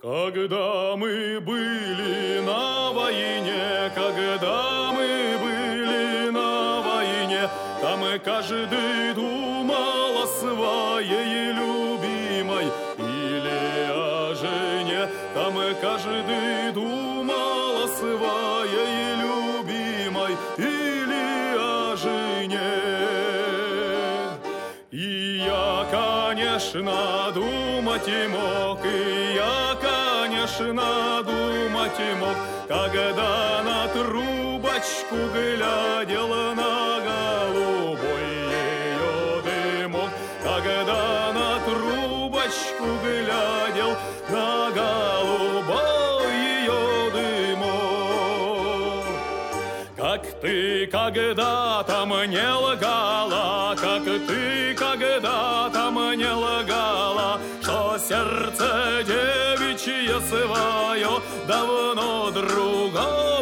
Когда мы были на войне, когда мы были на войне, там каждый думал о своей любимой или о жене. Там каждый думал о своей любимой или о жене. И я, конечно, думать и мог, и я, конечно, думать и мог, когда на трубочку глядел на голубой ее дымок, когда на трубочку глядел на голубой ее дымок. Как ты когда-то мне лгала, как ты когда-то мне лгала, что сердце девичье свое давно другое